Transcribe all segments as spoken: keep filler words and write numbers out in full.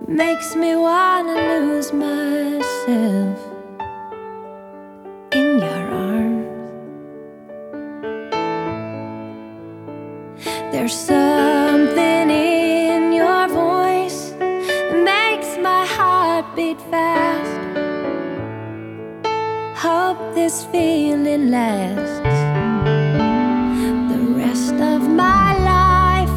makes me wanna lose myself in your arms. There's something in your voice that makes my heart beat fast. Hope this feeling lasts the rest of my life.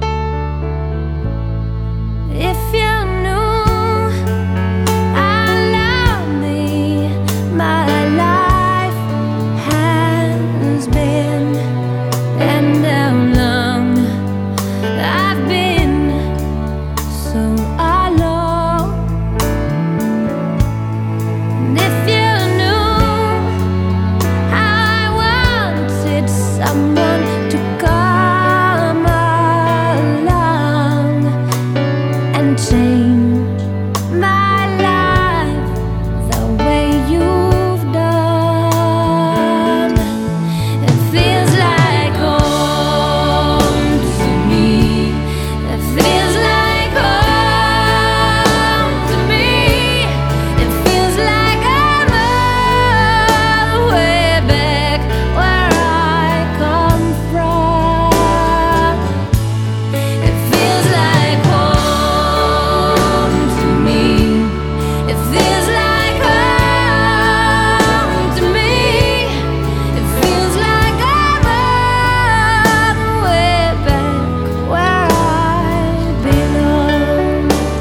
If you knew how lonely my life has been, and how long I've been so alone. And if you knew how I wanted someone to come along and change my life the way you've done. It feels like home to me. It feels like home to me. It feels like I'm all the way back where I come from. It feels like home to me. It feels like home to me. It feels like I'm all the way back where I belong.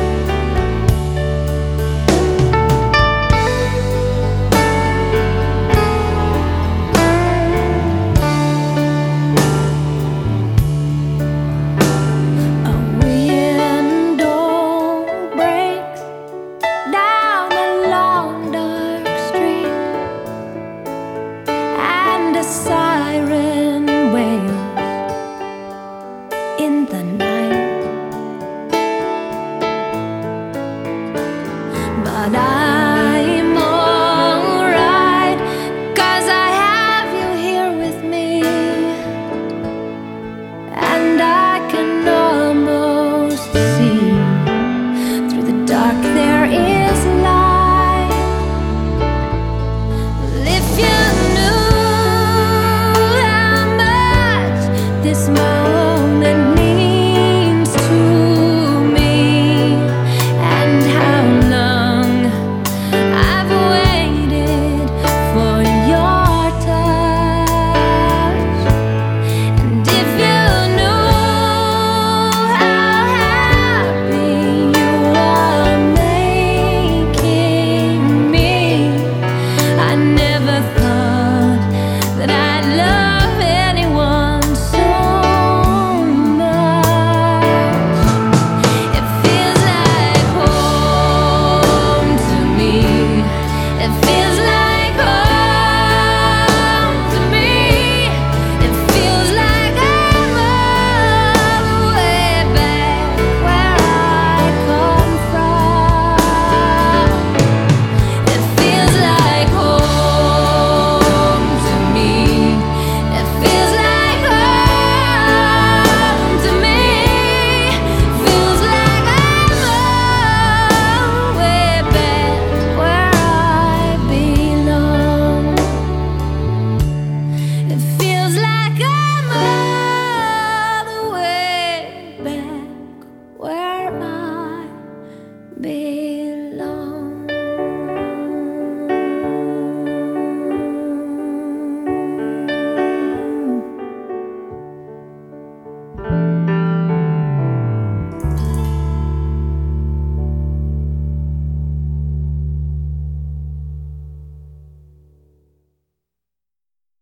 A window breaks down a long dark street, and a siren wails in the night.